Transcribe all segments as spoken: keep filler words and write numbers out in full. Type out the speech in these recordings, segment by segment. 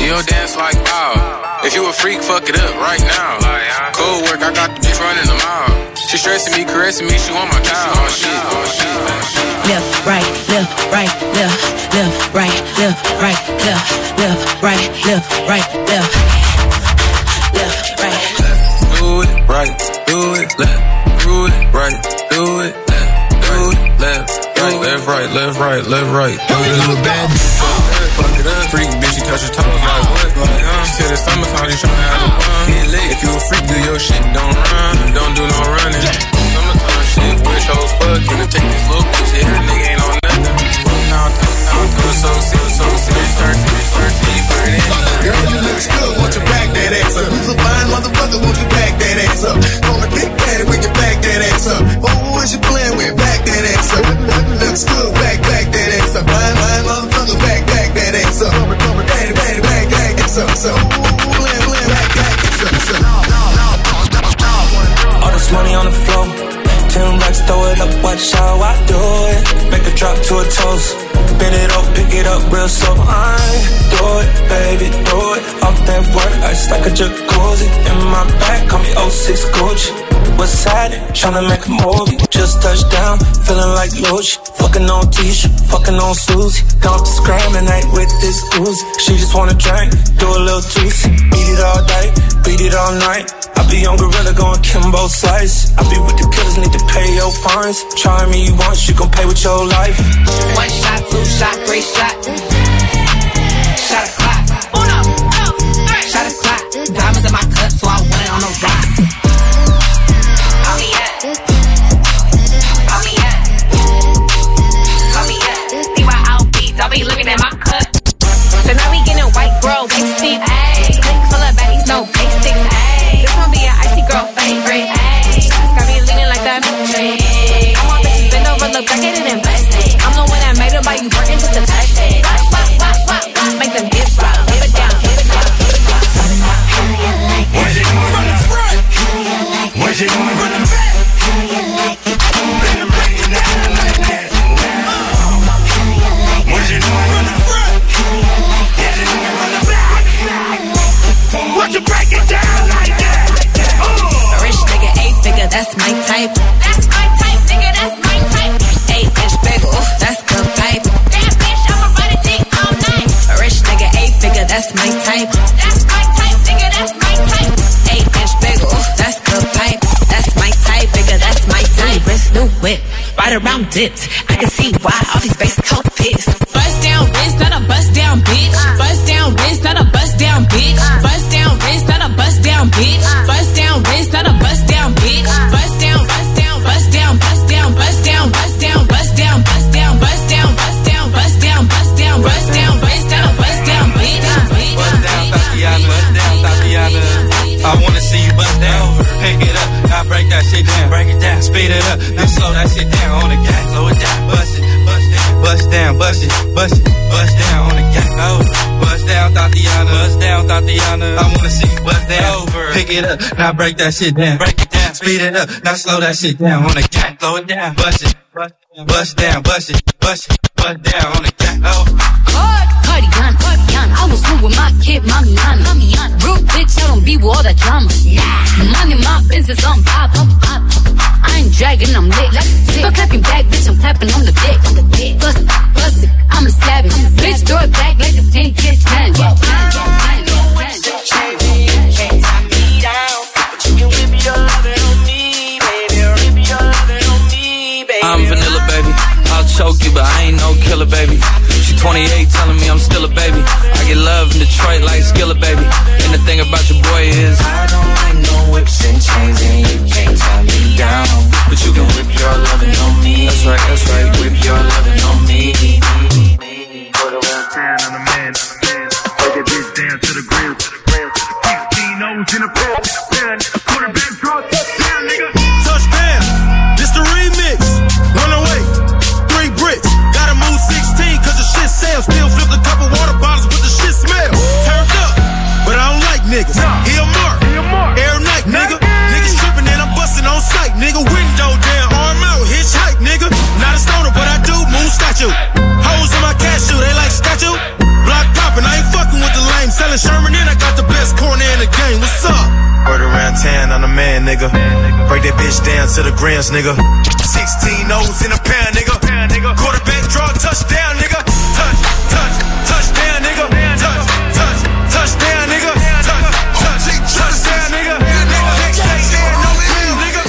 your dance like wow. If you a freak, fuck it up right now. Cold work, I got the bitch running a mile. She stressing me, caressing me, she want my cow. Oh shit, oh shit, oh shit. Left, right, left, right, left, left, right, left, right, left, left, right, left, right, left, left, right. Do it right, do it left, do it right, do it left, do it left, right, left, right, left, right, left, right. Do it little bad. Fuck it up, freak bitch, she touch her toes like what? Like, huh? She said it's summertime, she tryna have a fun. Get lit, if you a freak, do your shit, don't run, don't do no running. Summertime shit, wish hoes fuck, can I take this little bitch here? Nigga ain't on nothing. Fuck now, talk now, do it so serious, so serious, start serious, start serious, put it in. Girl, you look good, won't you back that ass up? You's a fine motherfucker, won't you back that ass up? On the big daddy, we can back that ass up. Oh, who is you playing with? Back that ass up. Looks good, back, back that ass up. Fine, fine motherfucker, back, back that ass up. Daddy, daddy, back, back that ass up. So, ooh, blam, blam, back, back that ass up. All this money on the floor, ten racks, throw it up, watch how I do it. Make a drop to a toast, bend it up, pick it up real slow. I do it, baby, do it. Off that work, ice like a jacuzzi. In my back, call me oh six Gucci. What's happening? Tryna make a movie. Just touched down, feeling like Luch. Fucking on Tisha, fucking on Susie. Don't discriminate with this Uzi. She just wanna drink, do a little juicy. Beat it all day, beat it all night. I be on Gorilla going Kimbo Slice. I be with the killers, need to pay your fines. Try me once, you gon' pay with your life. One shot, two shot, three shot. Shot a clock. Uno, two, three. Shot a clock. Diamonds in my cup, so I want it on the rock. Call me up. Call me up. Call me up. See my outfits, I'll be looking at my cup. So now we getting white girl, wasted. Ayy, click full of baddies, no basics. Ayy, this gon' be an icy girl favorite. Ayy, got me leaning like that. Ayy, I want bitches bend over, look back at it and bless it. I'm the one that made it, but you working just to touch it. Wop, wop, wop, wop, wop, make them hips rock. Give it down, give it down, give it down. How you like it? Where's it going from the front? How you like it? Where's it going from the back? How you like it? Better break it down like that. How you like it? Where's it going from the front? How you like it? Where's it going from the back? How you like it? Won't you break it down like that? A rich nigga, eight figure, that's my type. That's my type, nigga, that's my type. Eight inch bagel, that's the pipe. Damn bitch, I'ma ride a dick all night. A rich nigga, eight figure, that's my type. That's my type, nigga, that's my type. Eight inch bagel, that's the pipe. That's my type, nigga, that's my type. Wrist, new whip, right around dipped. I can see why all these basic coat pissed. Bust down wrist, not a bust down bitch. Bust down wrist, not a bust down bitch. Bust down wrist, not a bust down bitch. Bust down wrist, not a bust down bitch. Bust down, bust down, bust down, bust down, bust down, bust down, bust down, bust down, bust down, bust down, bust down, bust down, bust down, wrist, not a bust down bitch. Bust down, Tatiana, bust down, Tatiana. I wanna see you bust down, pick it up, now break that shit down, break it down, speed it up, then slow that shit down on the gas, slow it down, bust it, bust down, bust down, bust it, bust it, bust down on the gas, oh, bust down, Tatiana, bust down, Tatiana. I wanna see you bust down, pick it up, now break that shit down, break it down, speed it up, now slow that shit down on the gas, slow it down, bust it, bust down, bust it, bust it, bust down on the gas, oh. Cardigan, Cardigan, I was home with my kid, Mamiana. Mamiana. Real bitch, I don't be with all that drama. Nah. Money, my business, I'm pop, I'm pop. I ain't dragging, I'm lit. Like still clapping back, bitch, I'm clapping on the dick. On the dick. Bust it, bust it, I'm a savage. I'm a bitch, throw it back like a ten kid ten. Can't tie me down, but you can whip your lovin' on me, baby. Whip your lovin' on me, baby. I'm vanilla, baby. I'll choke you, but I ain't no killer, baby. She twenty-eight, telling me I'm still a baby. I get love in Detroit like Skilla, baby. And the thing about your boy is I don't like no whips and chains, and you can't tie me down. But you can whip your lovin' on me. That's right, that's right, whip your lovin' on me. Put a ten on the Selling Sherman and I got the best corner in the game. What's up? Word around town, I'm the man, nigga. Break that bitch down to the grams, nigga. sixteen O's in a pound, nigga. Quarterback draw, touchdown, nigga. Touch, touch, touchdown, nigga. Touch, touch, touchdown, nigga. Touch, touch, touchdown, nigga. Next touchdown, no bill, nigga.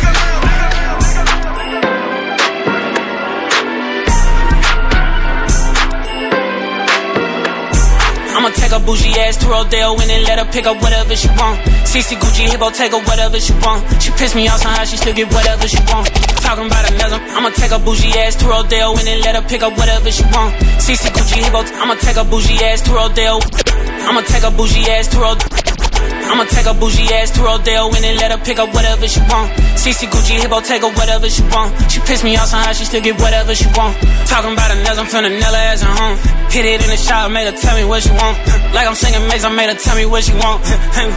I'ma take a bougie ass to Rodeo and then let her pick up whatever she want. C C Gucci Hippo, take her whatever she want. She pissed me off somehow, she still get whatever she want. Talking about another, I'ma take a bougie ass to Rodeo and then let her pick up whatever she want. C C Gucci Hippo, I'ma take a bougie ass to Rodeo. I'ma take a bougie ass to Rodeo. I'ma take a bougie ass to Rodeo and then let her pick up whatever she want. C C Gucci Hippo, take her whatever she want. She pissed me off somehow, she still get whatever she want. Talking about another, I'm finna nail her ass at home. Hit it in the shower, made her tell me what she want. Like I'm singing Maze, I made her tell me what she want.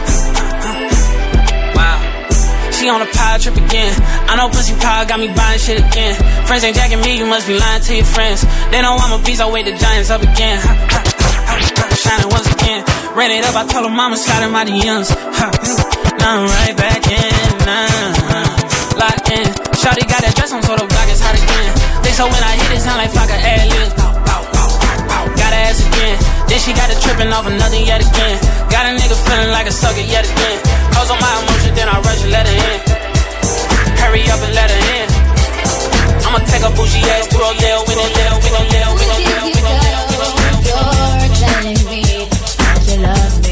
Wow. She on a power trip again. I know pussy power got me buying shit again. Friends ain't jacking me, you must be lying to your friends. They know I'm a beast, I wait the giants up again. Shining once again. Ran it up, I told her mama slide in my D Ms. Now I'm right back in, nah. Locked in. Shawty got that dress on, so the block is hot again. They so when I hit it, sound like fuck a ad-lib. Got her ass again. Then she got it tripping off another yet again. Got a nigga feeling like a sucker yet again. Cause on my emotion, then I rush and let her in. Hurry up and let her in. I'ma take a bougie ass to Rodeo. We gon' live, we gon' live, we gon' live, we gon' live, we gon' live. You're telling me that you love me.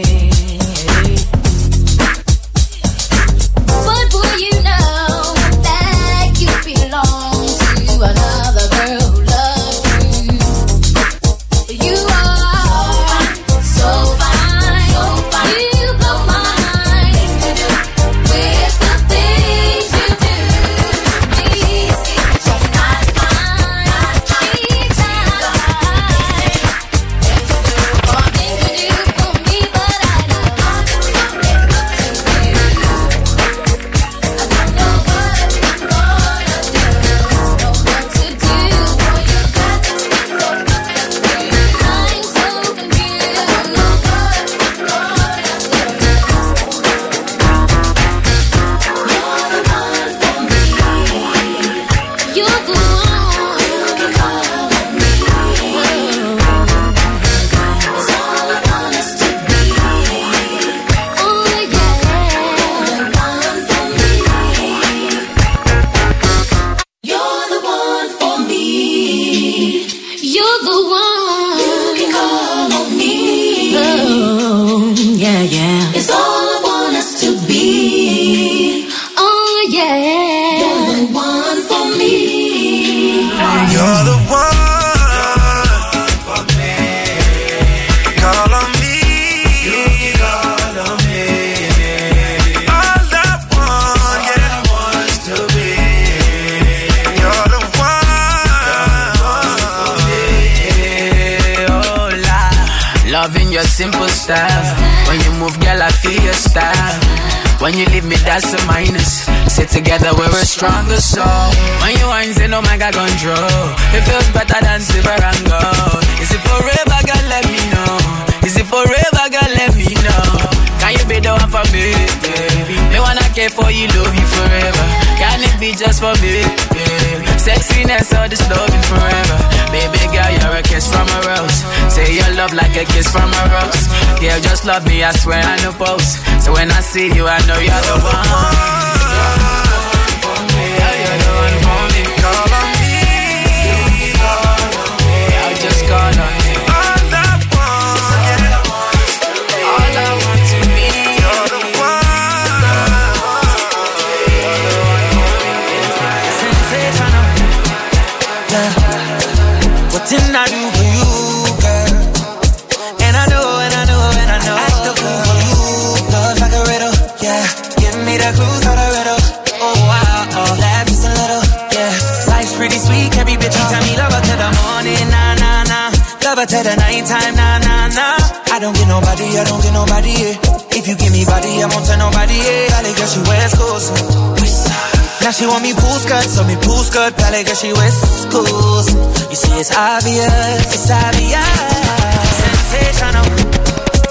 But boy, you know that you belong to another girl who loves you. You are so fine, so fine. You blow my mind with the things you do. Please, just not fine, not fine. For things you do for me, but I know something good to you. I don't know what I'm gonna do, know what to do. Boy, you got me so confused. I'm so confused. I don't know what I'm gonna do. You're the one for me. You're the one. You can call on me. It's all I want us to be. Oh yeah, the one for me. You're the one for me. You're the one. You can call on me. Oh yeah, yeah. It's all I want us to be. Oh yeah, you're the one for me. You're the one for me. Call on me. You can call on me. All I want, yeah, I want us to be. You're the one for me. Oh, la. Loving your simple style. When you move, girl, I feel your style. When you leave me, that's a minus. Sit together, we're a stronger soul. When you ain't say no man got control, it feels better than silver and gold. Is it forever, girl, let me know. Is it forever, girl, let me know. Can you be the one for me, baby? Me wanna care for you, love you forever. Can it be just for me, baby? Sexiness, all this loving forever. Baby girl, you're a kiss from a rose. Say your love like a kiss from a rose. Girl, just love me, I swear I no post. So when I see you, I know you're the one. Yeah, you're the one for me. Call on me. I'll just call on you. All I want, yeah. All I want to be. You're the one. You're the one for me. Sensational. Yeah. What didn't I do for you, girl? And I know, and I know, and I know. Act the fool for you. Love like a riddle, yeah. Give me the clues for the riddle. Oh wow, oh, laugh just a little, yeah. Life's pretty sweet, every bitch you tell me love her till the morning, nah, nah, nah. Love her till the nighttime, nah, nah, nah. I don't get nobody, I don't get nobody, yeah. If you give me body, I won't tell nobody, yeah. Valley girl, she wears clothes. Now she want me pool skirt, so me pool skirt. Valley girl, she wears schools. You see, it's obvious, it's obvious. Sensational.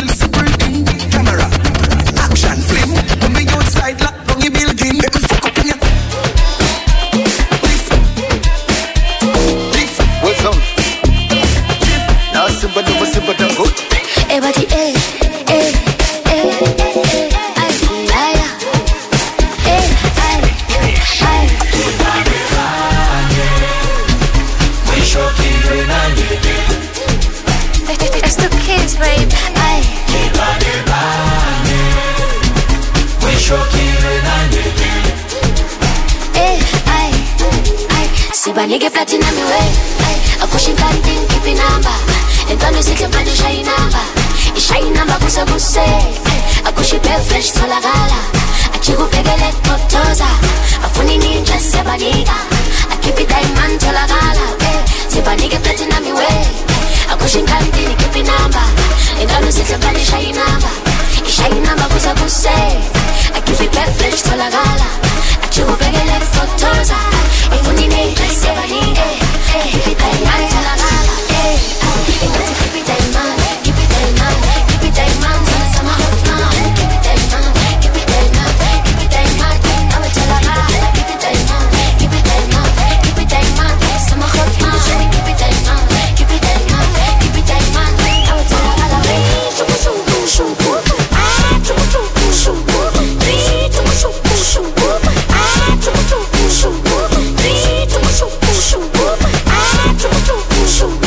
Eh, ay, ay, sibanike platinum mi way. Ay, akushin kanting kipi number. Entwano sihle manje shayi number. Ishayi number busa buse. Akushi pe fresh tolakala. Achikubhekele totoza. Afuni ninja sibanika. Akipi diamond tolakala. Sibanike platinum mi way. Akushin kanting kipi number. Entwano sihle manje shayi number. Ishayi number busa buse. Akipi pe fresh tolakala. Achikubhekele totoza. Afuni ninja sibanika. Akipi diamond tolakala. Engathi keep it diamond, keep it diamond, keep it diamond, sama hotman. Keep it diamond, keep it diamond, keep it diamond. I'm a tolakala. Keep it diamond, keep it diamond, keep it diamond, sama hotman. Keep it diamond, keep it diamond, keep it diamond. I'm a tolakala. Chupu chupu chupu, ah chupu chupu chupu, three chupu chupu chupu, ah chupu chupu chupu, three chupu chupu chupu, ah chupu chupu chupu.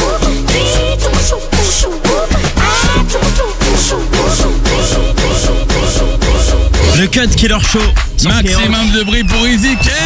Le Cut Killer Show. Maximum de bruit pour Easy K.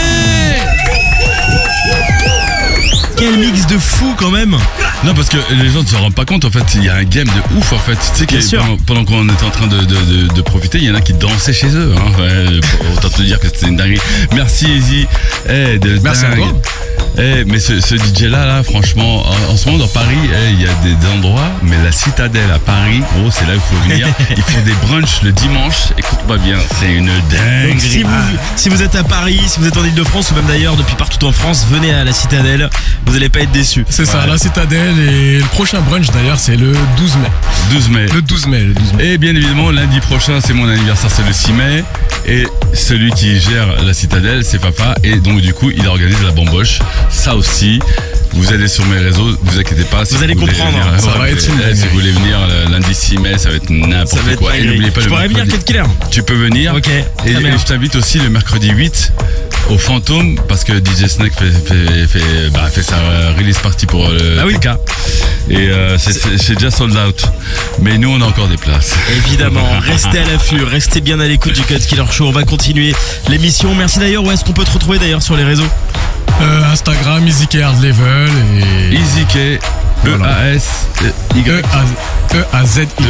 Quel mix de fou quand même. Non, parce que les gens ne se rendent pas compte, en fait, il y a un game de ouf, en fait. Tu sais que pendant, pendant qu'on était en train de, de, de, de profiter, il y en a qui dansaient chez eux. Hein. Ouais, autant te dire que c'était une dinguerie. Merci Easy. Eh, de Merci dingue. à toi. Eh, mais ce, ce D J là, là, franchement, en, en ce moment dans Paris, eh, il y a des, des endroits, mais la Citadelle à Paris, gros, c'est là où il faut venir. Ils font des brunchs le dimanche. Écoute-moi bien, c'est une dinguerie. Donc, si, vous, si vous êtes à Paris, si vous êtes en Ile-de-France ou même d'ailleurs depuis partout en France, venez à la Citadelle. Vous allez pas être déçus. C'est ça, la Citadelle. Et le prochain brunch d'ailleurs, c'est le douze mai. douze mai. Le douze mai, le douze mai. Et bien évidemment, lundi prochain, c'est mon anniversaire, c'est le six mai. Et celui qui gère la Citadelle, c'est Fafa. Et donc, du coup, il organise la bamboche. Ça aussi, vous allez sur mes réseaux, vous inquiétez pas. Si vous, vous allez comprendre. Venir, ça ouais, va être si vous voulez venir le lundi six mai, ça va être n'importe quoi. Et n'oubliez pas je le pourrais venir, Cut Killer. Tu peux venir. Ok. Et, et je t'invite aussi le mercredi huit au Fantôme parce que D J Snake fait, fait, fait, bah, fait sa release party pour le ah oui. P K. Et euh, c'est, c'est, c'est déjà sold out. Mais nous, on a encore des places. Évidemment, restez à l'affût, restez bien à l'écoute du Cut Killer Show. On va continuer l'émission. Merci d'ailleurs. Où est-ce qu'on peut te retrouver d'ailleurs sur les réseaux? euh, Instagram, Easy K Hard Level. Et... Easy K, E A S Y. E A Z Y.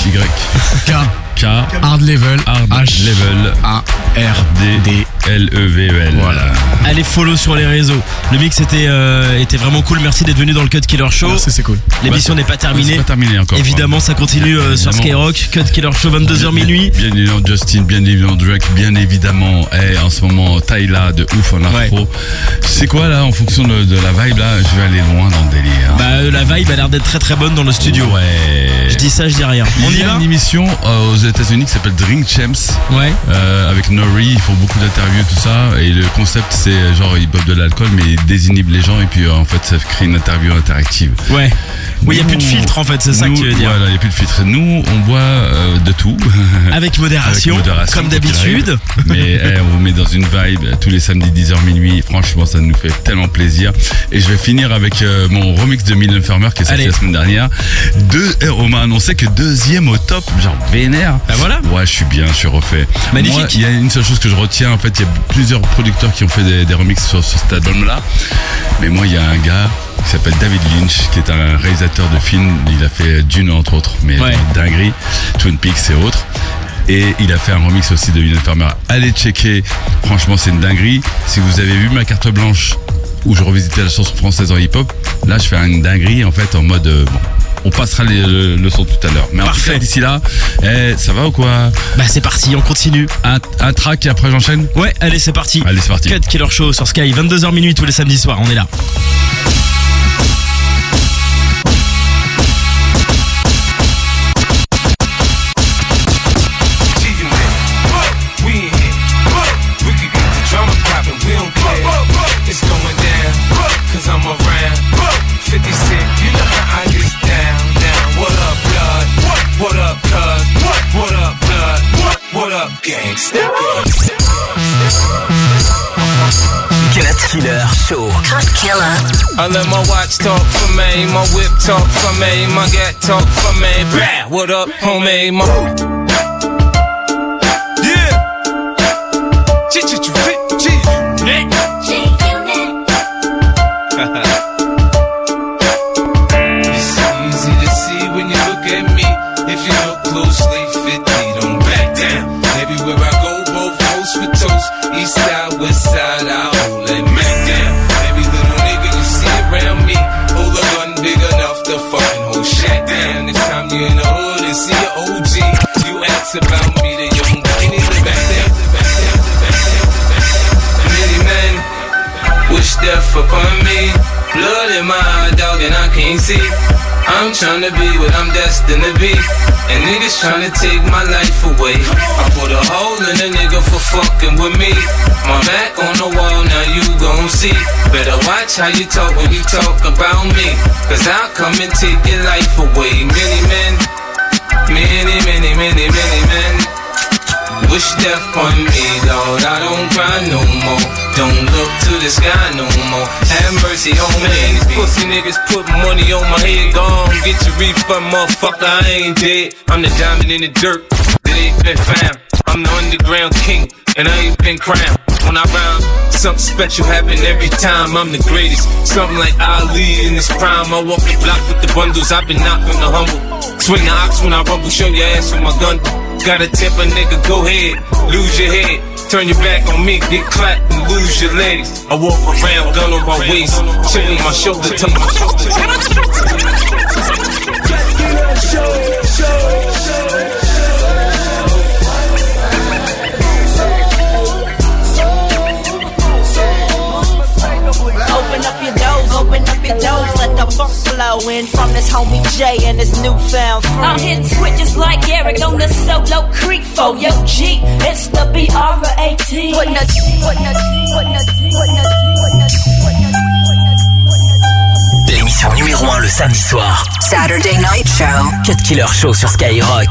K. K. Hard Level. Hard H. Level. A. R. D. L E V E L. Voilà. Allez follow sur les réseaux. Le mix était, euh, était vraiment cool. Merci d'être venu dans le Cut Killer Show. Merci, c'est cool. L'émission bah, n'est pas terminée. C'est pas terminé encore. Évidemment, ça continue euh, sur Skyrock. Cut Killer Show, vingt-deux heures minuit. Bien évidemment Justin, bien évidemment Drake, bien évidemment. Hey, en ce moment, Tyla de ouf en afro. Ouais. C'est quoi là, en fonction de, de la vibe là, je vais aller loin dans le délire. Bah la vibe a l'air d'être très très bonne dans le studio. Ouais. Je dis ça, je dis rien. On y y a va. Une émission euh, aux États-Unis qui s'appelle Drink Champs. Ouais. Euh, avec Nori, ils font beaucoup d'interviews tout ça. Et le concept c'est genre ils boivent de l'alcool mais ils désinhibent les gens et puis euh, en fait ça crée une interview interactive. Ouais. Oui, il n'y a plus de filtre en fait, c'est ça nous, que tu veux dire. Voilà, il n'y a plus de filtre. Nous, on boit euh, de tout. Avec modération, Avec modération comme d'habitude. Mais hey, on vous met dans une vibe tous les samedis dix heures minuit. Franchement, ça nous fait tellement plaisir. Et je vais finir avec euh, mon remix de Mylène Farmer qui est sorti la semaine dernière. Deux, eh, on m'a annoncé que deuxième au top, genre vénère. Ah voilà. Ouais, je suis bien, je suis refait. Magnifique. Moi, il y a une seule chose que je retiens. En fait, il y a plusieurs producteurs qui ont fait des, des remixes sur, sur cet album-là. Mais moi, il y a un gars qui s'appelle David Lynch, qui est un réalisateur de films. Il a fait Dune entre autres, mais ouais. dinguerie, Twin Peaks et autres. Et il a fait un remix aussi de Mylène Farmer. Allez checker, franchement c'est une dinguerie. Si vous avez vu ma carte blanche où je revisitais la chanson française en hip-hop, là je fais une dinguerie en fait en mode euh, bon. On passera les, le, le son tout à l'heure. Mais parfait. En tout cas, d'ici là, eh, ça va ou quoi? Bah c'est parti, on continue. Un, un track et après j'enchaîne. Ouais, allez c'est parti. Allez c'est parti. Cut Killer Show sur Sky, vingt-deux heures minuit tous les samedis soirs, on est là. Cut Killer Show. Cut Killer. I let my watch talk for me, my whip talk for me, my gat talk for me. Bah, what up, homie? My... Yeah. east side, west side, I hold it. Man down, every little nigga you see around me, hold a gun big enough to fucking hold shit down. This time you in the hood and see your O G, you ask about me, then you don't get it back down. Many men wish death upon me, blood in my eye, dog, and I can't see. I'm tryna be what I'm destined to be, and niggas tryna take my life away. I put a hole in a nigga for fucking with me. My back on the wall, now you gon' see. Better watch how you talk when you talk about me, cause I'll come and take your life away. Many men, many, many, many, many men wish death on me, Lord. I don't cry no more, don't look to the sky no more. Have mercy on me. These pussy niggas put money on my head. Go on, get your refund, motherfucker, I ain't dead. I'm the diamond in the dirt that ain't been found. I'm the underground king, and I ain't been crowned. When I rhyme, something special happen every time. I'm the greatest, something like Ali in his prime. I walk the block with the bundles, I've been knocking the humble. Swing the ox when I rumble, show your ass with my gun. Got a temper, nigga, go ahead, lose your head. Turn your back on me, get clapped and lose your legs. I walk around, gun on my waist, chilling my shoulder to my shoulder. Open up your doors, open up your doors, let the funk flow in from this homie Jay and his newfound friend. I'm hitting switches like Eric on the solo creek for yo G. It's the B R A T. What nuts, what nuts, what nuts, what nuts, what nuts, what nuts. L'émission numéro un le samedi soir. Saturday Night Show. Cut Killer Show sur Skyrock.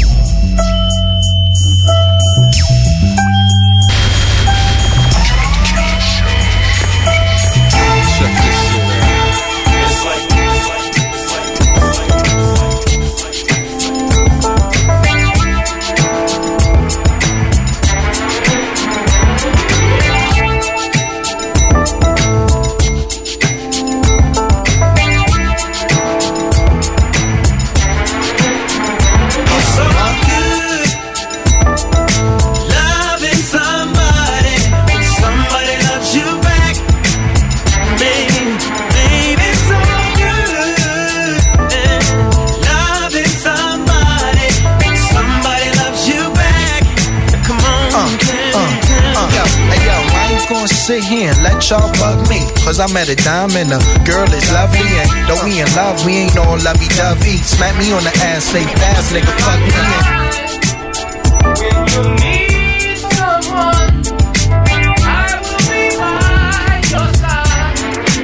Sit here and let y'all bug me, cause I met a dime and the girl is lovely. And though we in love, we ain't all lovey-dovey. Smack me on the ass, say fast, nigga, fuck me. And when you need someone, I will be by your side.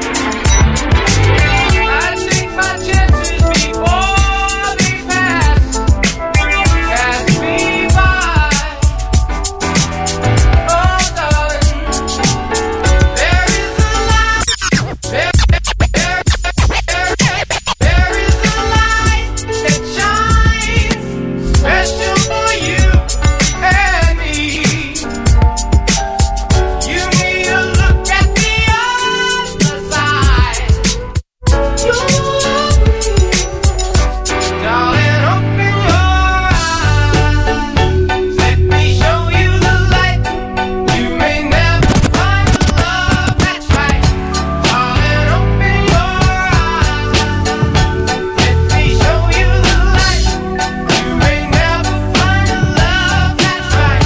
I take my chances before they pass, pass me by. Oh, darling, there is a light, there, there, there, there is a light that shines special for you and me. You need to look at the other side. You love me, darling, open your eyes. Let me show you the light. You may never find a love that's right. Darling, open your eyes. Let me show you the light. You may never find a love that's right.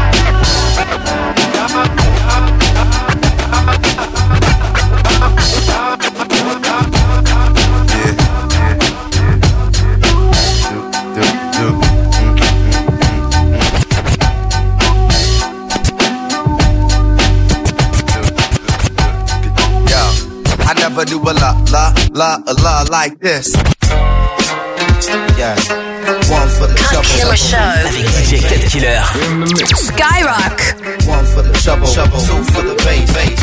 Yo, I never do a la la la a la like this. Yeah, one for the trouble. Killer Show. Avec D J Cut Killer. Skyrock. One for the trouble, trouble. Two for the bass, bass.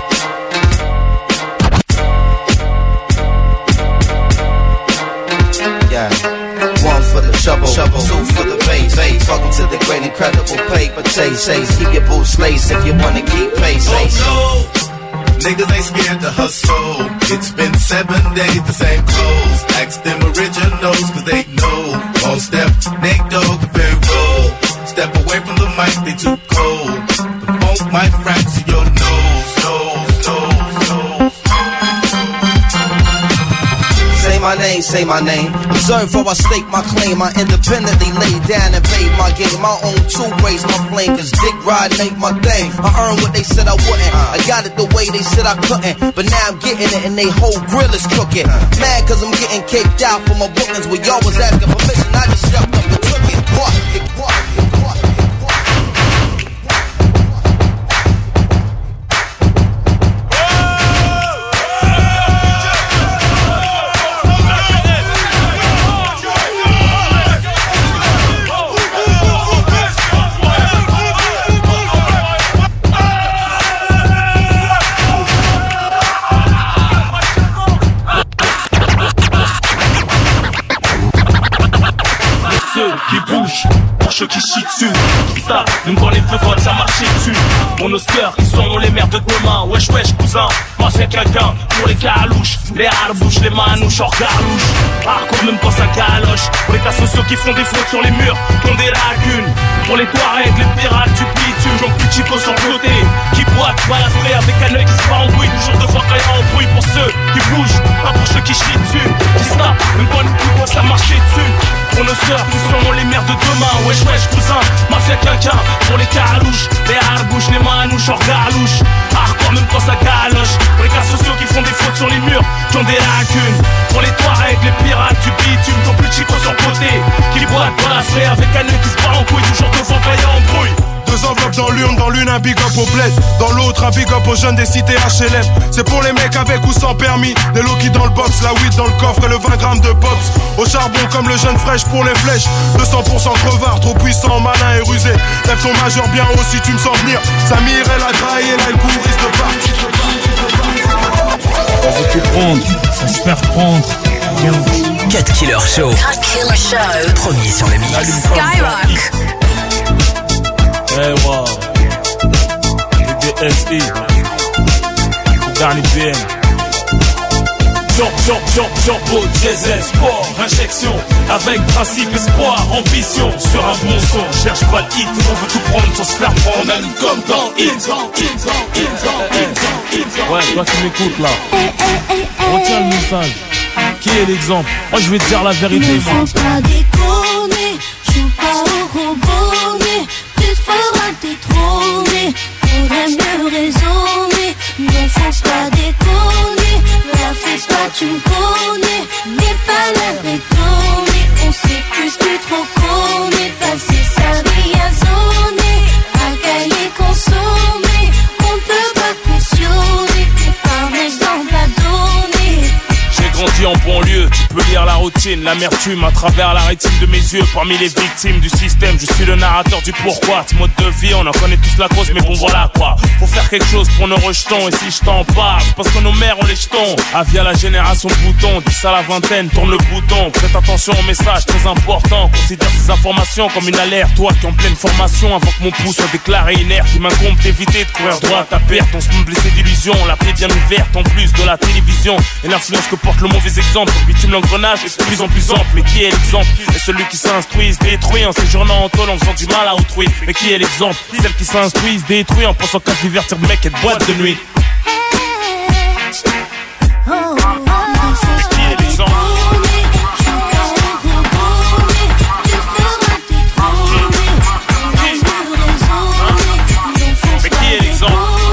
Yeah, one for the trouble, trouble. Two for the bass, bass. Welcome to the great incredible paper chase, chase. Keep your boots laced if you wanna keep pace, pace. Oh, no. Niggas ain't scared to hustle. It's been seven days, the same clothes. Ask them originals, cause they know. All step, Nate Dogg, very roll. Step away from the mic, they too cold. The funk might fracture your nose, nose, nose, nose. Say my name, say my name. Observe how I stake my claim. I independently lay down and paid my game. My own two raise my flame. Cause dick ride ain't my thing. I earned what they said I wouldn't. I got it the way they said I couldn't. But now I'm getting it and they whole grill is crooked. Mad cause I'm getting caked out for my bookings. Where y'all was asking permission, I just stepped up and took it. What? It what? It what? Qui bouge, pour ceux qui chient dessus. Ça, même quand les feux volent, ça marche dessus. Mon Oscar, ils sont les mères de demain. Wesh wesh cousin, moi c'est quelqu'un pour les calouches. Les harbouches, les manouches, hors garlouche. Hardcore même quand ça galoche. Pour les cas sociaux qui font des fautes sur les murs, qui ont des lacunes. Pour les Touaregs, les pirates du bitume. Donc plus chico sur le côté, qui boite, balastré avec un œil qui se bat en bruit. Toujours devant quand il y a en bruit pour ceux qui bougent, pas pour ceux qui chient dessus. Qui snap, même quand les plus ça marche dessus. Pour nos sœurs qui seront les mères de demain. Wesh wesh cousin, mafia quelqu'un. Pour les carouches, les harbouches, les manouches, hors galouche. Hardcore même quand ça galoche. Pour les cas sociaux qui font des fautes sur les murs, qui ont des lacunes. Pour les Touaregs, les pirates du bitume. Ton plus chico sur le côté, qui boite dans la frais avec un œil qui se bat en couille. Toujours devant quand il y a en brouille. Deux enveloppes dans l'urne, dans l'une un big up au bled, dans l'autre un big up aux jeunes des cités H L M. C'est pour les mecs avec ou sans permis, des low-key dans le box, la weed dans le coffre et le vingt grammes de pops. Au charbon comme le jeune fraîche pour les flèches, deux cents pour cent crevard, trop puissant, malin et rusé. Lève ton majeur bien haut si tu me sens venir. Samir elle a trahi et là elle court, risque de partir. On veut tout prendre, on se faire prendre. Cut Killer Show. Cut Killer Show. Premier sur le mix. Skyrock. Hey wow, le D S I, le dernier B M. Jump, jump, jump, jump au diesel, sport, injection, avec principe, espoir, ambition, sur un bon son, cherche pas le hit, on veut tout prendre sans se faire prendre, on allume comme dans Hit. Ouais, toi qui m'écoutes là, retiens le message, qui est l'exemple? Moi je vais te dire la vérité, moi. Ne faut pas déconner, joue pas au robonnet. Tu te feras détrôner, faudrait mieux raisonner. Ne faut pas déconner, la fais pas, tu me connais. N'est pas l'heure d'étonner, on sait plus que trop connaît. Passer sa vie à zoner, à cailler, consommer. On ne peut pas questionner, t'es pas un exemple à donner. J'ai grandi en banlieue, tu peux lire la routine, l'amertume à travers la rétine de mes yeux. Parmi les victimes du système, je suis le narrateur du pourquoi. Ce mode de vie, on en connaît tous la cause, mais bon voilà quoi. Faut faire quelque chose pour nos rejetons, et si je t'en parle, c'est parce que nos mères ont les jetons. Avis à la génération bouton, dix à la vingtaine, tourne le bouton. Prête attention au message très important, considère ces informations comme une alerte. Toi qui es en pleine formation, avant que mon pouce soit déclaré inerte, il m'incombe d'éviter de courir droit à perte. On se me blessé d'illusions, la plaie bien ouverte, en plus de la télévision et l'influence que porte le mauvais exemple. Le bitume, l'engrenage est de plus en plus ample. Mais qui est l'exemple? Et celui qui s'instruit se détruit en séjournant en tôle en faisant du mal à autrui. Mais qui est l'exemple? Celle qui s'instruit se détruit en pensant qu'à se divertir de mec et de boîte de nuit. Qui est l'exemple? Mais qui est l'exemple?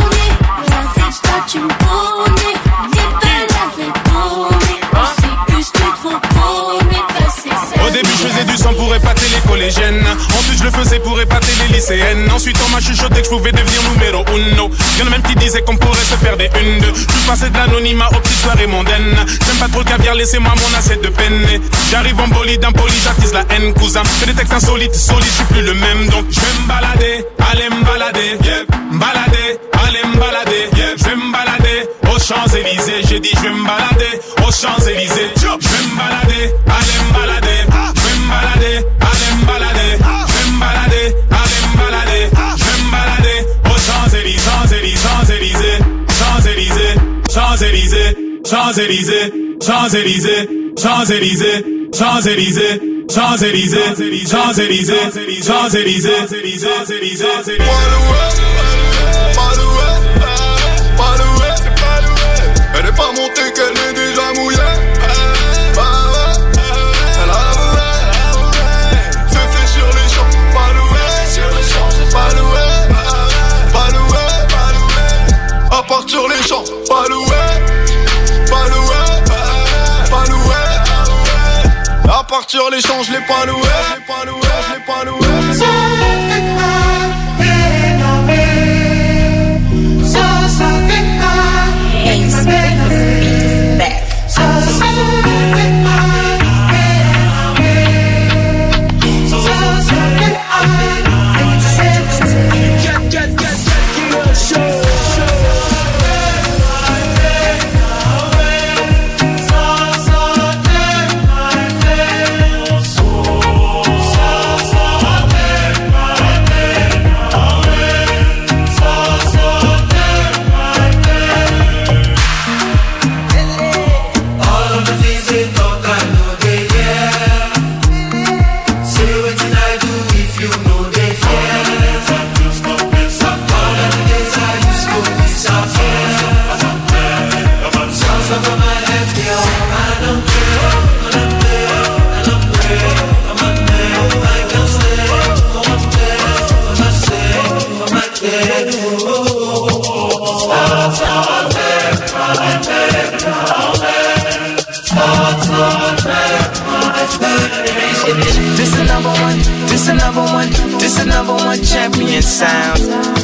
Au début je faisais du sang pour épater les collégiennes. Ensuite je le faisais pour épater les lycéennes. Ensuite on m'a chuchoté que je pouvais devenir numéro uno. Y'en a même qui disaient qu'on pourrait se faire des une deux. Je passais de l'anonymat aux petites soirées mondaines. J'aime pas trop le caviar, laissez-moi mon assiette de penne. J'arrive en bolide, impoli, j'attise la haine cousin. Fais des textes insolites, solides, je suis plus le même. Donc je vais me balader, aller me balader, yeah. M'balader, aller me balader, yeah. Je vais me balader aux Champs-Élysées. J'ai dit je vais me balader aux Champs-Élysées. Je vais me balader, aller me balader. Je vais me balader, aller me balader. Je vais me balader, aller me balader. Je vais me balader aux Champs-Élysées, Champs-Élysées, Champs-Élysées, Champs-Élysées, Champs-Élysées, Champs-Élysées, Champs-Élysées, Champs-Élysées, Champs-Élysées, Champs-Élysées, Champs-Élysées, Champs-Élysées, Champs-Élysées. Arthur, l'échange, je l'ai pas loué, je l'ai pas loué, je l'ai pas loué. This the number one, this the number one, this the number one champion sound.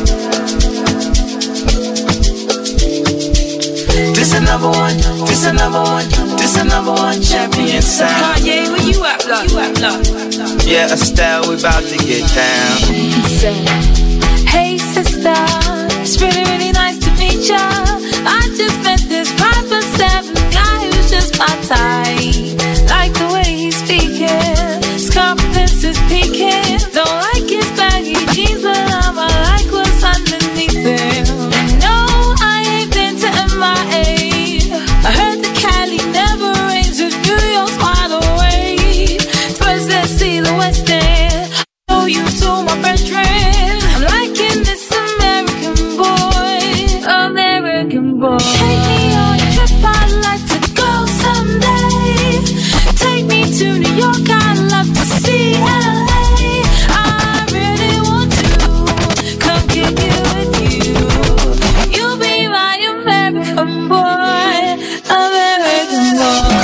This the number one, this the number one, this the number one champion sound. Kanye, where you at, blood? You at, blood? Yeah, Estelle, we about to get down. Hey sister, it's really really nice to meet ya. I just met this five foot seven guy who's just my type. Like the way he's speaking, his confidence is peaking. Don't like his baggy jeans, but I'ma like what's underneath him. No, I ain't been to M I A. I heard the Cali never rains, and New York's wide awake. First let's see the West End. Show you to my best friend. I'm liking this American boy, American boy. Take me on a trip, I'd like to go someday. Take me to New York, I'd love to see L A. I really want to come kick it with you. You'll be my American boy, American boy.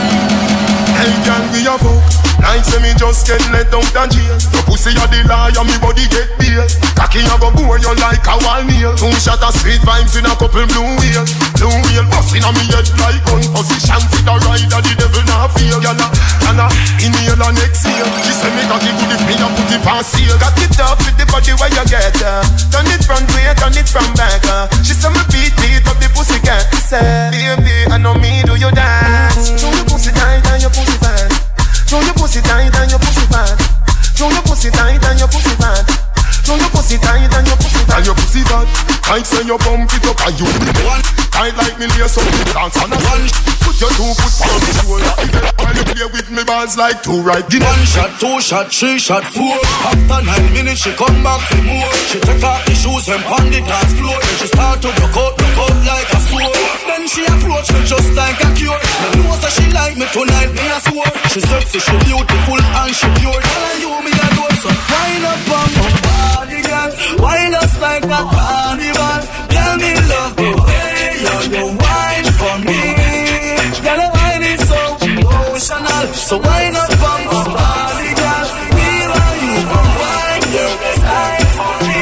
Hey, girl, we a fuck. Night say me just get let out of jail. Your pussy a the liar, me body get bail. Cocky a go bore you like a wall nail. Two shot of sweet vibes in a couple blue wheel. Blue wheel busting on me head like gun position. For the rider, the devil not feel. Yalla, yalla, inhale and exhale. She say me cocky good if me a put it past seal. Got it up with the body where you get her. Turn it front way, turn it from back. uh. She say me beat, beat up the pussy cat. Say, baby, I know me do you dance. Show your pussy tight and your pussy fat. Show your pussy tight and your pussy fat. Show your pussy tight and your pussy fat. Show your pussy tight and your pussy fat. And your pussy fat. Tight say you bump it up and you one. Tight like me lace up the dance on a one. Put your two foot on the shoulder. While you play with me balls like two right. Give one shot, two shot, three shot, four. After nine minutes she come back for more. She take off the shoes and pound the dance floor. Then she start to rock out, rock out like a sword. Then she approach me just like a cure. Me know that she like me tonight, me a swore. She sexy, she beautiful and she pure. Tell her you me a do so. Wind up on my body, girl. Wind us like a carnival. Tell me love the way you you wine for me. Girl, the wine is so emotional. So wind up on my body, girl. Me want you to wine your side for me.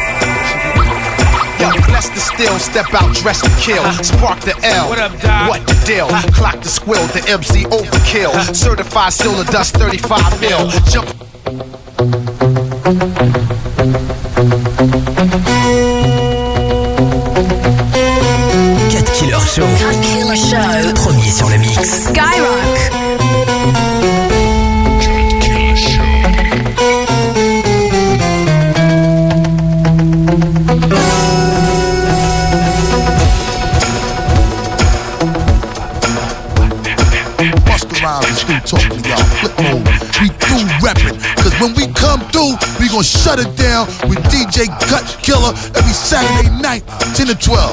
Yo, bless the still, step out, dress to kill. Spark the L. What up, Doc? What the deal? Clock the squill, the M C overkill. Certified silver dust, thirty-five mil. Jump. Cut Killer Show. Cut Killer Show. Premier sur le mix. Skyrock. Talking to y'all, flip mode. We through reppin', cause when we come through, we gon' shut it down with D J Cut Killer every Saturday night, ten to twelve.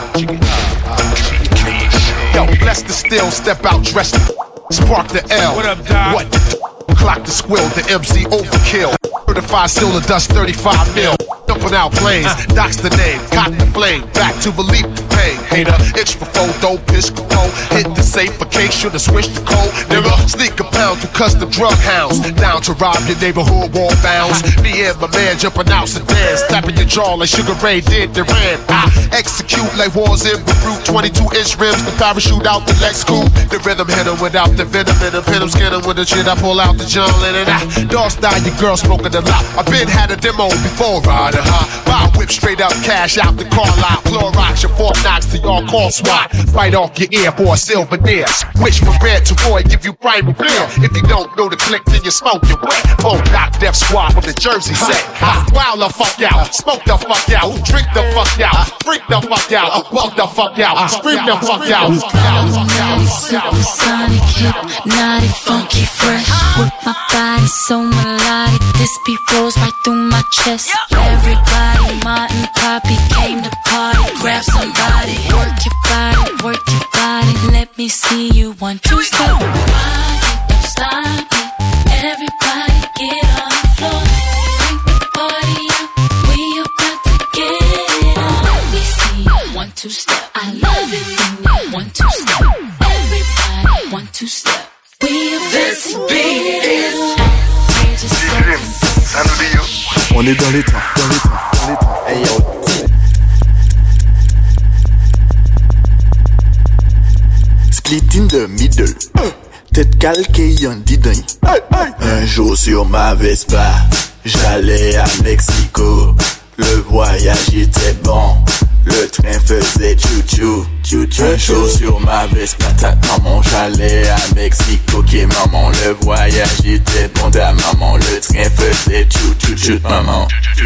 Yo, bless the still, step out, dress the spark the L. What up, Doc? What the clock the squill, the M C overkill. Certified silver dust, thirty-five mil. Jumping out planes, doc's the name, cotton the flame, back to believe the pain. Hater, itch before dope, piss before, hit the safe for case should've switched the code. Nigga, sneak a pound through custom drug hounds. Down to rob your neighborhood wall bounds. Me and my man jumping out sedans, slapping your jaw like Sugar Ray did the Ram. I execute like wars in Beirut. twenty-two inch rims, the parachute out the Lex coupe. The rhythm hit him without the venom in him. Hit him, skin him with the shit. I pull out the John Lennon. I dog style, your girl smoking a lot. I been had a demo before riding high. Buy a whip straight up, cash out the car lot. Clorox, your fork knocks to y'all call SWAT. Fight off your ear for a silver near. Switch from red to Roy, give you primal clear. If you don't know the click, then you smoke your way. Phone knock Def Squad from the Jersey set. Wild the fuck out, smoke the fuck out, drink the fuck out, freak the fuck out, walk the fuck out, scream the fuck out. Supersonic, hypnotic, funky, fresh. With my body so melodic, this beat rolls right through my chest. Everybody, Martin, Poppy came to party. Grab somebody, work your body, work your body. Let me see you one, two, step. Rock it, don't stop it. Everybody get on the floor. Bring the party up, we about to get it on. Let me see you one, two, step. I love it when you one, two, step. Everybody, one, two, step. We about this beat is on est dans les temps, dans les temps, dans les temps. Hey yo. Split in the middle. Tête calquée, y'en dit d'un. Un jour sur ma Vespa, j'allais à Mexico. Le voyage était bon. Le train faisait chou-chou, chou-chou. Un jour sur ma Vespa, ta maman, j'allais à Mexico. Ok maman, le voyage était bon. Ta maman, le train faisait chou-chou, chou maman.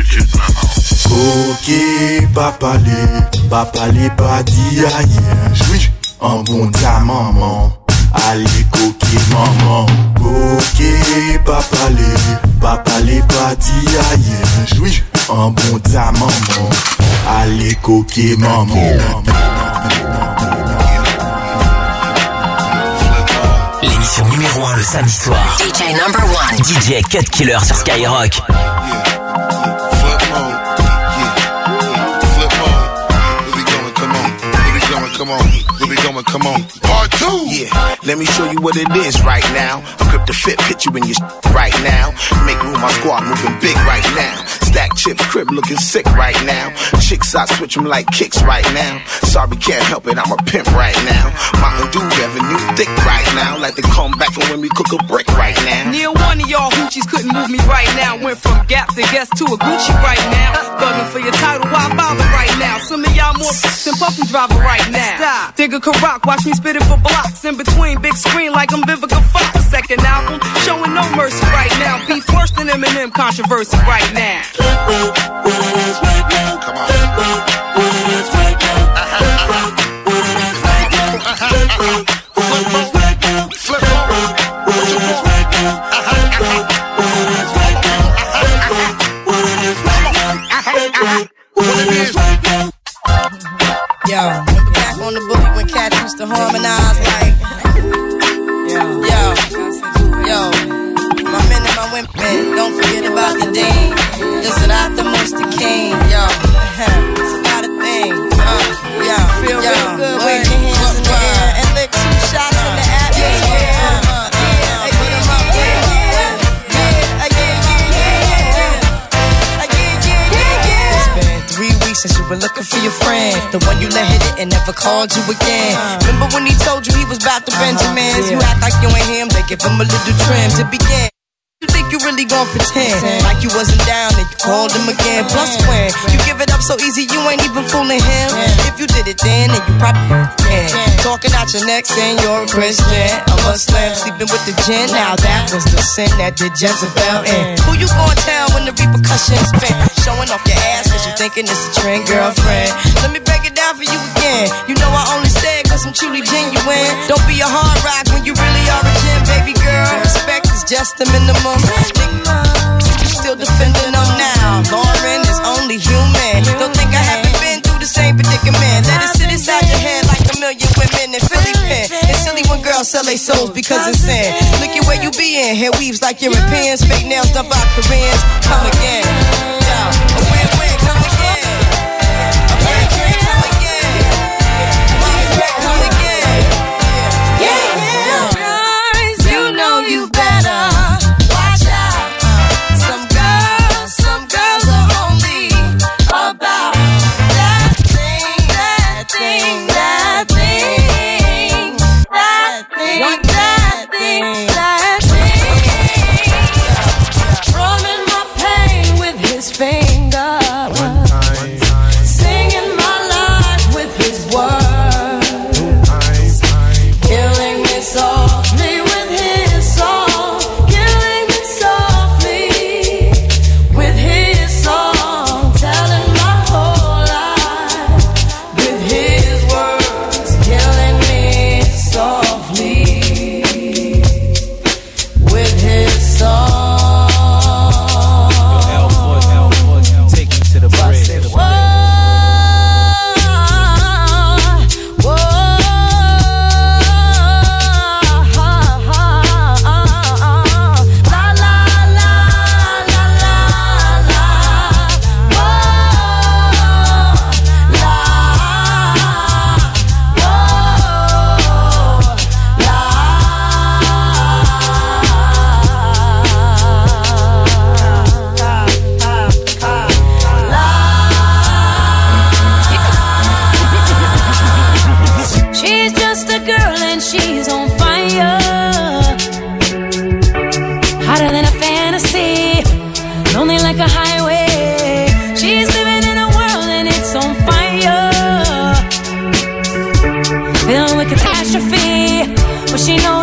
Ok, papa les, papa les pas dit ailleurs. Jouis, en bon ta maman. Allez coquille maman. Ok, papa les, papa les pas dit ailleurs. Jouis, en bon ta maman. Allez coquille maman. L'émission numéro un le samedi soir. D J number one. D J Cut Killer sur Skyrock. Come on, where we going, come on. Part two. Yeah, let me show you what it is right now. I'm grip the fit, put you in your sh- right now. Make room, my squad moving big right now. Stack chips, crib looking sick right now. Chicks, I switch them like kicks right now. Sorry, can't help it, I'm a pimp right now. Mountain Dew revenue thick right now. Like they come back from when we cook a brick right now. Near one of y'all hoochies couldn't move me right now. Went from Gap to Guess to a Gucci right now. Thugging for your title, why bother right now? Some of y'all more than Puffy Driver right now. Stop. Digga can rock, watch me spit it for blocks. In between, big screen like I'm Vivica Fox. Second album, showing no mercy right now. Beef worse than Eminem controversy right now. Come on. Flip over. Yo, remember back on the boogie when cats used to harmonize like, yo, yo, yo, my men and my women, don't forget about the dean. This is not the most the king, yo. It's about a thing, uh, yo, feel yo, real good, wave your hands in the air and lick two shots in the atmosphere. Uh, yeah, put them up, yeah, yeah, yeah, yeah, yeah, yeah, yeah, yeah. It's been three weeks since you were looking for your friend, the one you let hit it and never called you again. Remember when he told you he was about to Benjamins? You act like you ain't him, they give him a little trim to begin. You think you really gon' pretend like you wasn't down and you called him again? Plus when you give it up so easy, you ain't even fooling him. If you did it then, then you probably can. Talking out your neck saying you're a Christian, a Muslim, sleeping with the gin. Now that was the sin that did Jezebel in. Who you gon' tell when the repercussions spin? Showing off your ass cause you thinking it's a trend, girlfriend. Let me break it down for you again. You know I only said cause I'm truly genuine. Don't be a hard rock when you really are a gem, baby girl. Respect is just the minimum. You still defending them now. Lauren is only human. Don't think I haven't been through the same predicament. Let it sit inside your head like a million women in Philly pen. It's silly when girls sell their souls because it's sin. Look at where you be in. Hair weaves like Europeans. Fake nails done by Koreans. Come again. Yo, a win-win. Come again. A win-win. Come again. Come again.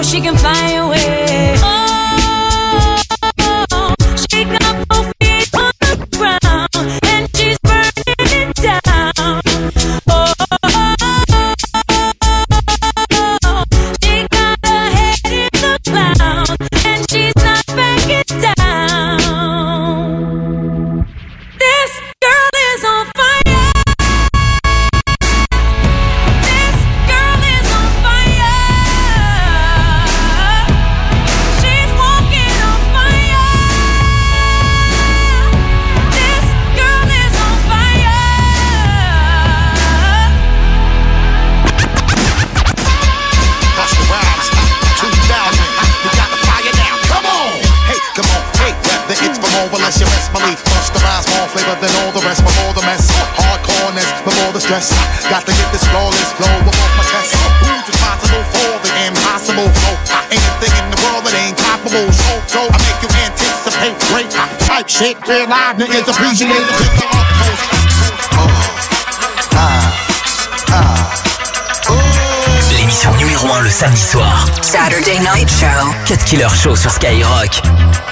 she can fly away. Oh, she got both feet on the ground and she's burning it down. Oh, she got her head in the clouds and she's not backing down. This girl is on fire. This girl is on fire. She's walking on fire. This girl is on fire. Bust the rhymes, two thousand, we got the fire now. Come on, hey, come on, hey, rap the hits from all unless you rest my leaf. Bust the rhymes, more flavor than all the rest, before the mess. Hardcoreness, before the stress. Got to get this flawless flow above my chest. Who's responsible for the impossible flow? Anything in the world that ain't comparable. So, so I make you anticipate great type shit. Real live niggas appreciate it. L'émission numéro un le samedi soir. Saturday Night Show. Cut Killer Show sur Skyrock.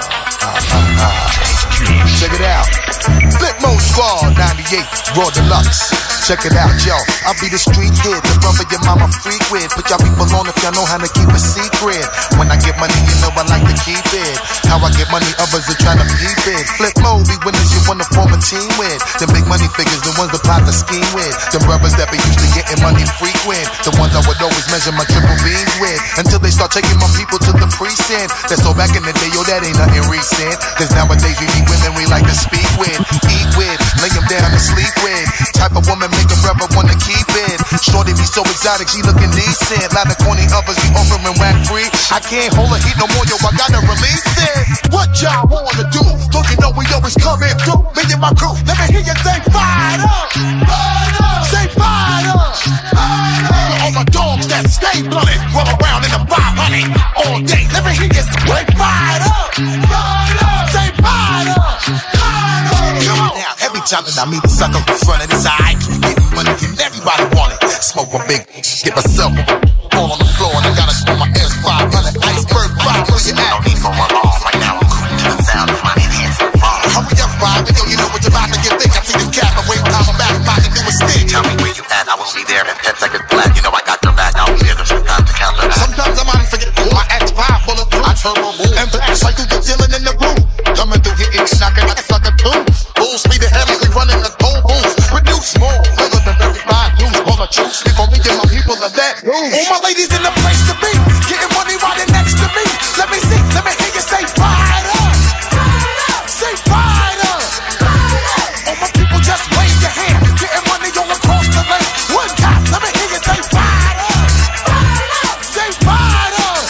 Check it out. Flip Mode Squad ninety-eight, Raw Deluxe. Check it out, yo. I'll be the street kid, the brother your mama freak with. Put y'all people on if y'all know how to keep a secret. When I get money, you know I like to keep it. How I get money, others are trying to peep it. Flip Mode, be winners you wanna form a team with. The big money figures, the ones that plot the scheme with. The brothers that be used to getting money frequent. The ones I would always measure my triple beams with. Until they start taking my people to the precinct. That's so back in the day, yo, that ain't nothing recent. Cause nowadays we be women we like to speak with, eat with, lay them down and sleep with. Type of woman make a brother wanna keep it. Shorty be so exotic, she looking decent. Lot of corny others be offering whack free. I can't hold her heat no more, yo, I gotta release it. What y'all wanna do? Don't you know we always coming through? Me and my crew, let me hear you say fired up, fired up, say fired up, fired up. All my dogs that stay blunted, run around in the five hundred all day. Let me hear you say fired up, fired up, say fired up, fired up. Come on. Now, every time that I meet a sucker in front of this eye, getting money and everybody want it. Smoke a big, get myself, fall on the floor and I gotta throw my S five hundred iceberg five. Where you at? No need for one off right now. I'm cooking to the sound of my enhancement phone. Hurry up, five, yo, you know what you're about to get thick. I see this cat, but wait, time I'm back, about to do a stick. Tell me where you at, I will be there in ten seconds flat. You know I got your back, I'll be there. There's no time to count that. Sometimes I might forget my X five bulletproof. I turbo move and blast like through the ceiling in the room. Coming through here, it's knocking like a sucker too. Full speed ahead, like we running the toll booth. Reduce more, liver than thirty-five news. All the truth, sleep on me and my people are that. All my ladies in the place to be, getting money riding next to me. Let me see, let me hear you say fired up, say fired up. All my people just wave your hand, getting money all across the land. One time, let me hear you say fired up, say fired up.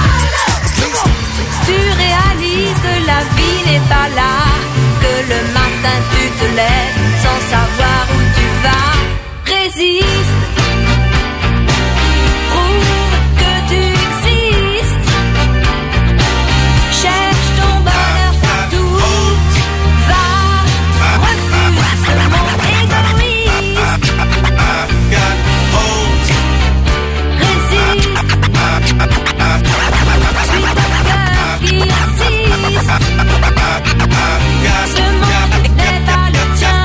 Tu réalises la vie n'est pas là, que le matin tu te lèves sans savoir où tu vas. Résiste, prouve que tu existes. Cherche ton bonheur partout, va, refuse ce monde égoïste. Résiste, suis ton cœur qui insiste. Ce monde n'est pas le tien.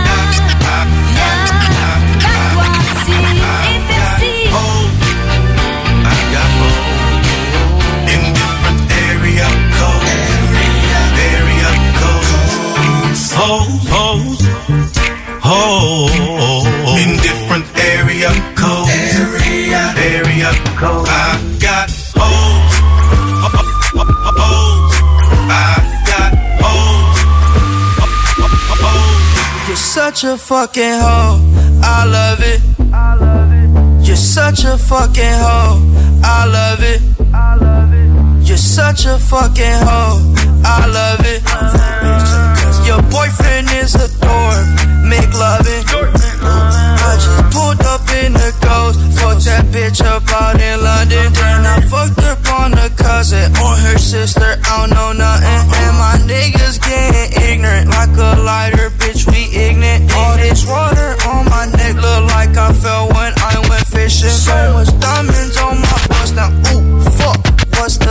Viens, bats-toi ici et persiste. I got hope in different area codes. Area codes. Hoes, hoes, hoes. In different area codes. Area, area codes. I got hoes. Hoes. I got hoes. You're such a fucking hoe, I love it. You're such a fucking hoe, I love it. You're such a fucking hoe, I love it. Your boyfriend is a dork, make loving. I just pulled up in the ghost, fucked that bitch up out in London. Then I fucked up on the cousin or her sister, I don't know nothing. And my niggas getting ignorant like a lighter, bitch, we ignorant. All this water on my neck look like I fell when I went fishing. So much diamonds on my bust now, ooh, fuck, what's that?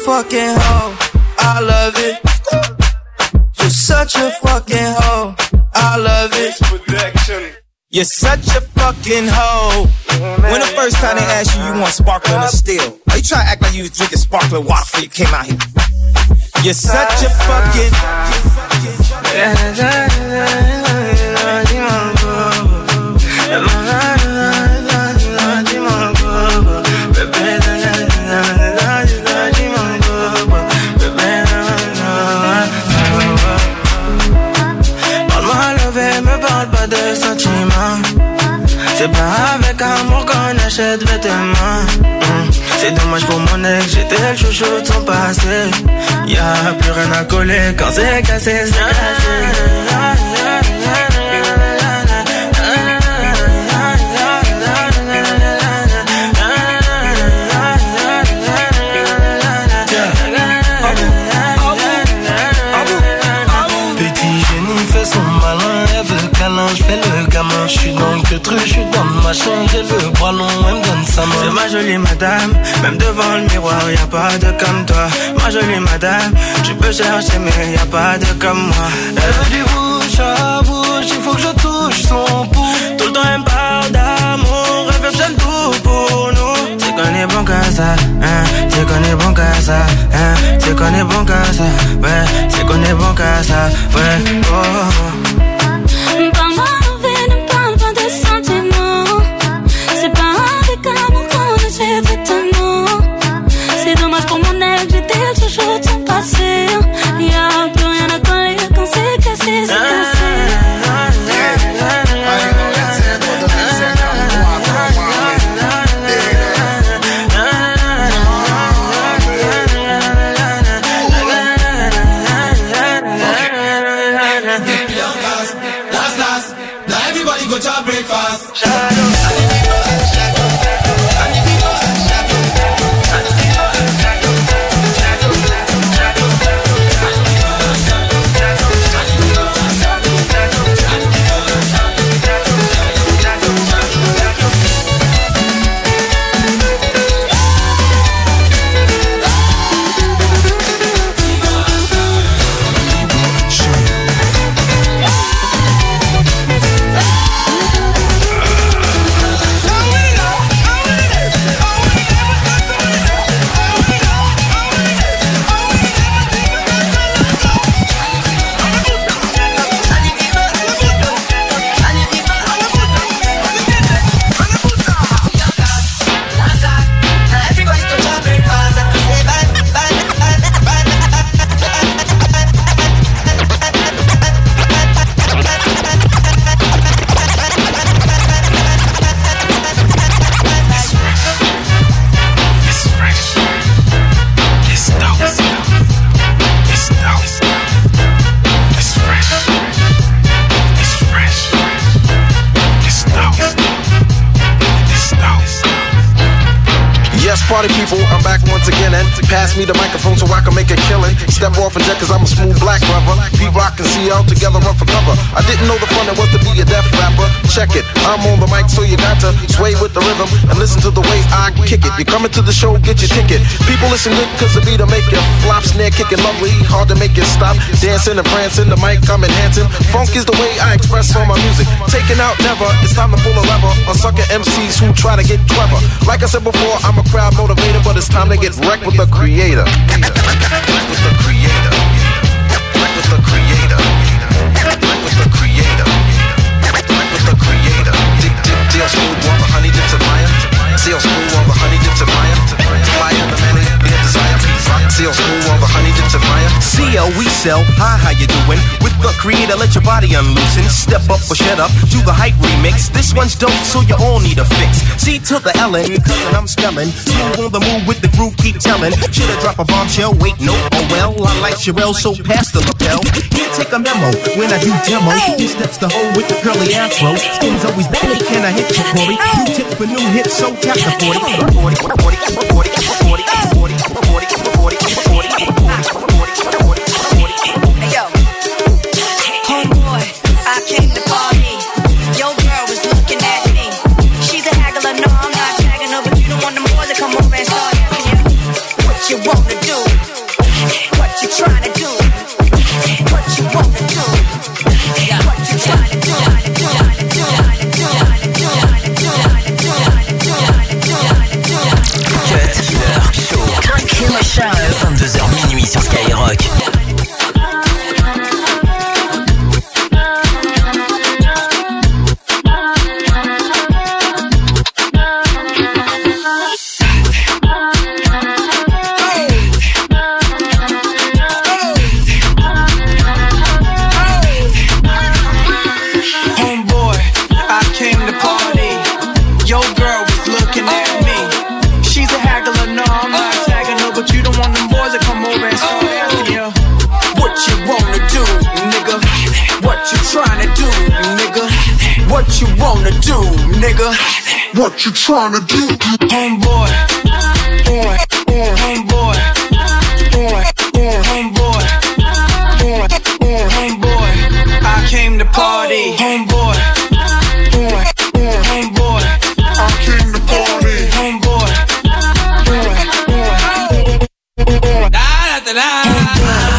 fucking hoe. I love it. You're such a fucking hoe. I love it. You're such a fucking hoe. When the first time they asked you, you want sparkling or still? Are you trying to act like you was drinking sparkling water before you came out here? You're such a fucking. C'est pas avec amour qu'on achète vêtements. mmh. C'est dommage pour mon ex, j'étais le chouchou de son passé. Y'a plus rien à coller quand c'est cassé, c'est cassé. Je fais le gamin, je suis dans le queutru, je suis dans le machin, j'ai le bras long, elle me donne sa main. C'est ma jolie madame, même devant le miroir, y'a pas de comme toi. Ma jolie madame, tu peux chercher mais y'a pas de comme moi. Elle veut du bouche à bouche, il faut que je touche son pouls. Tout le temps elle me parle d'amour, elle veut que j'aime tout pour nous. Tu qu'on est bon qu'à ça, hein, tu qu'on est bon qu'à ça, hein, tu qu'on est bon qu'à ça, ouais, tu qu'on est bon qu'à ça, ouais, oh. Parle-moi envers, ne parle pas de sentiments. C'est pas avec amour qu'on achète vêtements. C'est dommage pour mon ex, j'étais le chouchou de son passé. Y'a plus rien à coller quand c'est cassé, c'est cassé. Party people, I'm back once again and pass me the microphone so I can make a killing. Step off and jet cause I'm a smooth black brother. People I can see all together run for cover. I didn't know the fun it was to be a deaf rapper. Check it, I'm on the mic so you got to sway with the rhythm and listen to the way I kick it. You're coming to the show, get your ticket. People listen good cause the beat'll make you flop. Snare kicking lovely, hard to make you stop. Dancing and prancing, the mic I'm enhancing. Funk is the way I express all my music. Taking out never, it's time to pull a lever on sucker M Cs who try to get clever. Like I said before, I'm a crowd motivator, but it's time to get wrecked with the creator. Wrecked with the creator. Wrecked with the creator. Wrecked with the creator. Wrecked with the creator. Dip, dip, deal smooth while the honey dips in fire. Seal smooth while the honey dips in fire. Fire the man in their desire. Seal smooth while the honey dips in fire. C L, we sell. Hi, how you doing? With the creator, let your body unloosen. Step up or shut up. Do the hype remix. This one's dope, so you all need a fix. C to the L N, cousin, I'm spelling. You on the move with the groove, keep telling. Shoulda drop a bombshell, wait, no, oh well. I like Sherelle, so pass the lapel. Here, take a memo. When I do demo, he steps the hoe with the curly afro. Skin's always back, can I hit you, Corey? You tip for new hits, so tap the forty. forty, forty, forty, forty, forty, forty, forty, forty, forty. Hey yo, homeboy, I came to party. Your girl was looking at me. She's a haggler, no, I'm not tagging her, but you don't want them boys to come over and start asking you what you wanna do. nigga. What you trying to do? Homeboy. Boy, boy, homeboy. Boy, boy, homeboy. Boy, boy, homeboy. I came to party. Homeboy. Boy, boy, homeboy. I came to party. Homeboy. Boy, boy, boy. Da da da.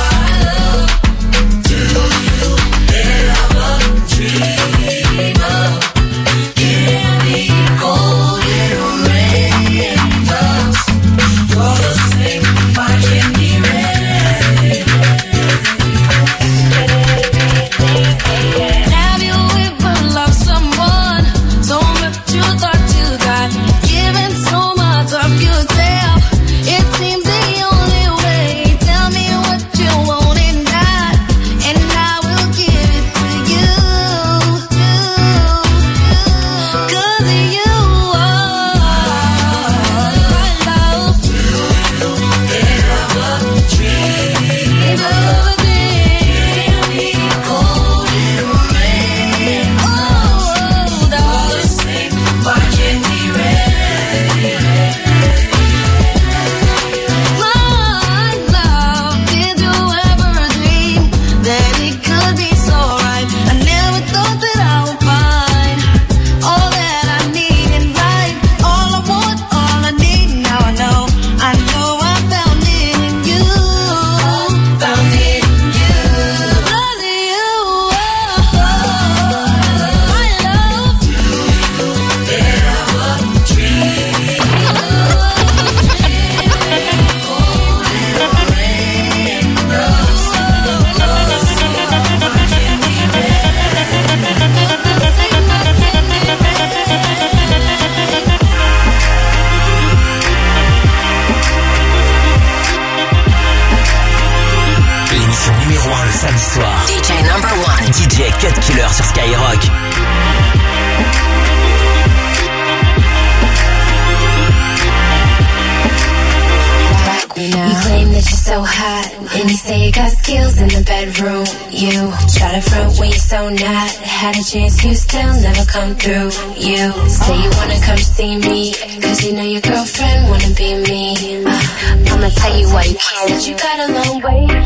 Had a chance, you still never come through. You say you wanna come see me, cause you know your girlfriend wanna be me. uh, I'ma tell you why you can't. Said you got a long way to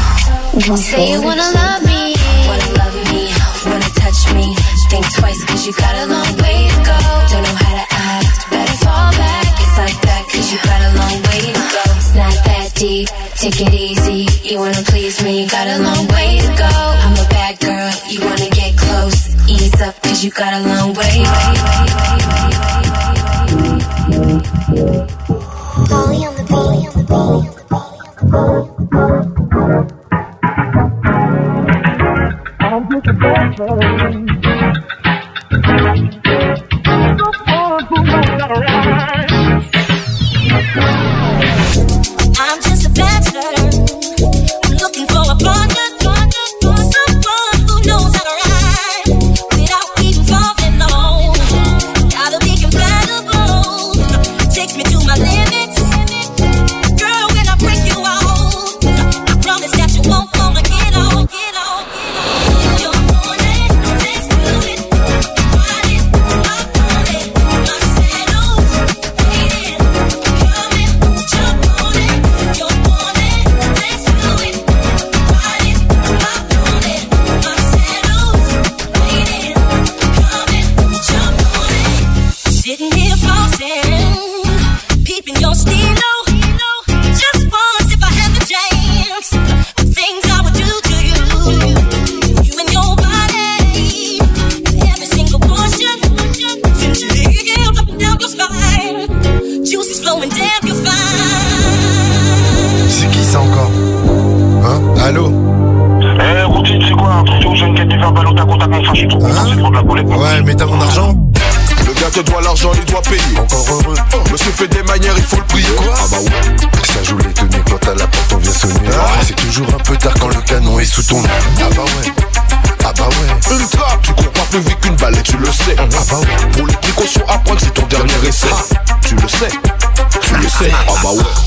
go. Say you wanna love me, wanna love me, wanna touch me. Think twice cause you got a long way to go. Don't know how to act, better fall back. It's like that cause you got a long way to go. It's not that deep, take it easy. You wanna please me, got a long way to go. I'm a bad girl, you wanna get close. Ease up cause you got a long way. Polly on the beat, on the beat. I'm just a bad girl. I'm just a bachelor, looking for a partner, someone who knows how to ride without even falling low. Gotta be compatible, takes me to my limits. Girl, when I break you out, I promise that you won't wanna get on, get on, get on. You're on it, let's do it. Ride it, rock on it, my saddle's waiting. Come and jump on it. You're on it, let's do it. Ride it, rock on it, my saddle's waiting. Come and jump on it. Sitting here flossing, peeping your stilo. Just once if I had the chance, the things I would do to you. You and your body, every single portion, sensually healed up and down your spine. Juices flowing down your spine. C'est qui ça encore? Hein? Allô? Eh, Routine, c'est quoi? Un truc de jeune qui a été verbal au tac au tac, enfin, je suis trop content, c'est trop de la boulette. Ouais, mais t'as mon argent? Le gars te doit l'argent, il doit payer. Encore heureux. Monsieur fait des manières, il faut le prier. Quoi? Ah bah ouais. Ça joue les tenues quand à la porte on vient sonner. Ah. C'est toujours un peu tard quand le canon est sous ton nez. Ah bah ouais. Ah bah ouais. Une trappe, tu cours pas plus vite qu'une balle et tu le sais. Ah bah ouais. Pour les précautions, apprends que c'est ton dernier essai. Tu le sais. Tu le sais. Ah bah ouais. Les mauvais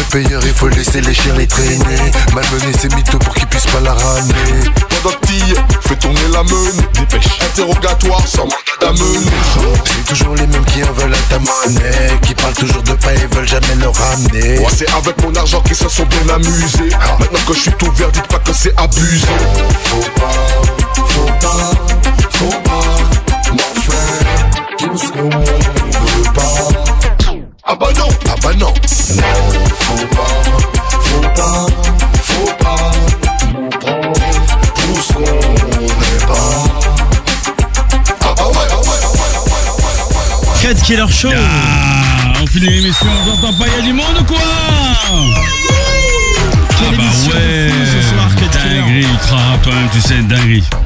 payeur, il faut laisser les chiens les traîner. Malmener ces mythos pour qu'ils puissent pas la ramener. Pendant que t'y fais tourner la meune. Dépêche, interrogatoire sans mandat d'amener. C'est toujours les mêmes qui en veulent à ta monnaie, qui parlent toujours de paix et veulent jamais le ramener. Ouais, c'est avec mon argent qu'ils se sont bien amusés. Maintenant que je suis tout vert, dites pas que c'est abusé. Faut pas, faut pas, faut pas m'en faire tout ce qu'on veut pas. Ah bah non, ah bah non. Non, faut pas, faut pas, faut pas nous prendre tout ce qu'on n'est pas. Ah bah ouais, ah ouais, ah ouais, ah ouais, ah ouais. Cut Killer Show. Ah, on finit l'émission, on n'entend pas, il y a du monde ou quoi? Ah bah ouais, ce soir, Cut Killer. dinguerie, ultra rap toi-même, tu sais, dinguerie.